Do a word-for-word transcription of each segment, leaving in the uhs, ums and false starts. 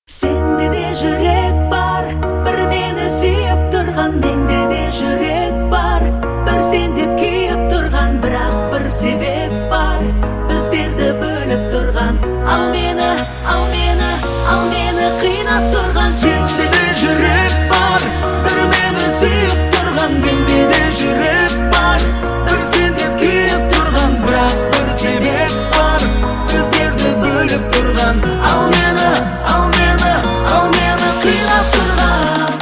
Sende de жүрек бар, бір мені сүйіп тұрған. Менде де жүрек бар, бір сен деп күйіп тұрған. Бірақ бір себеп бар, біздерді бөліп тұрған. Ал мені, ал мені, ал мені қинап тұрған. Сенде де жүрек бар, бір мені сүйіп тұрған. Менде де жүрек бар, бір сен деп күйіп тұрған. Бірақ бір себеп бар, біздерді бөліп тұрған. Ал мені, ал мені, ал мені қинап тұрған.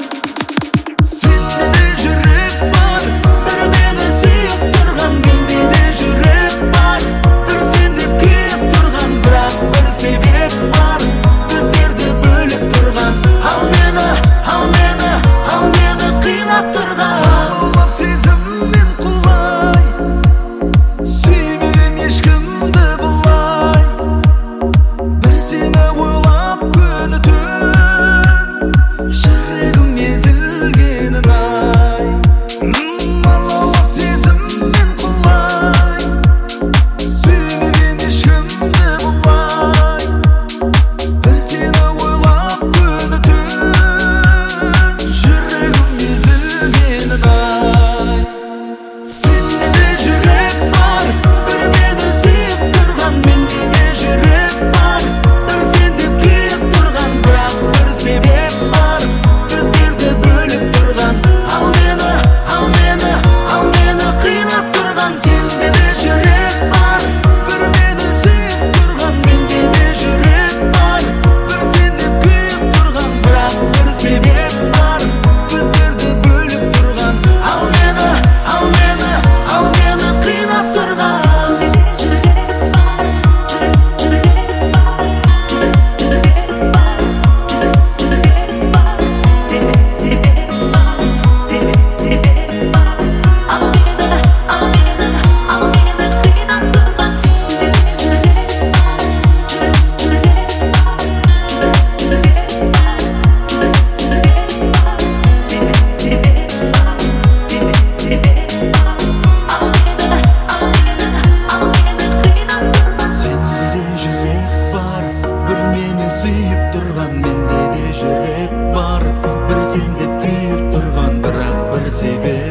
Сенде де жүрек бар, бір мені сүйіп тұрған. Менде де жүрек бар, бір сен деп күйіп тұрған. Бірақ бір себеп бар, біздерді бөліп тұрған. Ал мені, ал мені, ал мені қинап тұрған. Аулап сезіммен құлай, сүймегем ешкімді бұлай. Бір сені ойлап күні түн, жүрегім езілгенін ай. Аулап сезіммен құлай, сүймегем ешкімді бұлай. Бір сені ойлап күні түн, жүрегім езілгенін ай. Сенде де жүрек бар, бір мені сүйіп тұрған. Менде де жүрек бар, бір сен деп күйіп тұрған. Бірақ бір себеп бар, біздерді бөліп тұрған. Ал мені, ал мені, ал мені қинап тұрған. Сенде де жүрек бар, бір мені сүйіп тұрған. Менде де жүрек бар, бір сен деп күйіп тұрған. Бірақ бір себеп бар, біздерді бөліп тұрған. Ал мені, ал мені, ал мені қинап тұрған. Сүйіп тұрған, менде де жүрек бар, бір сен деп күйіп тұрған. Бірақ бір себеп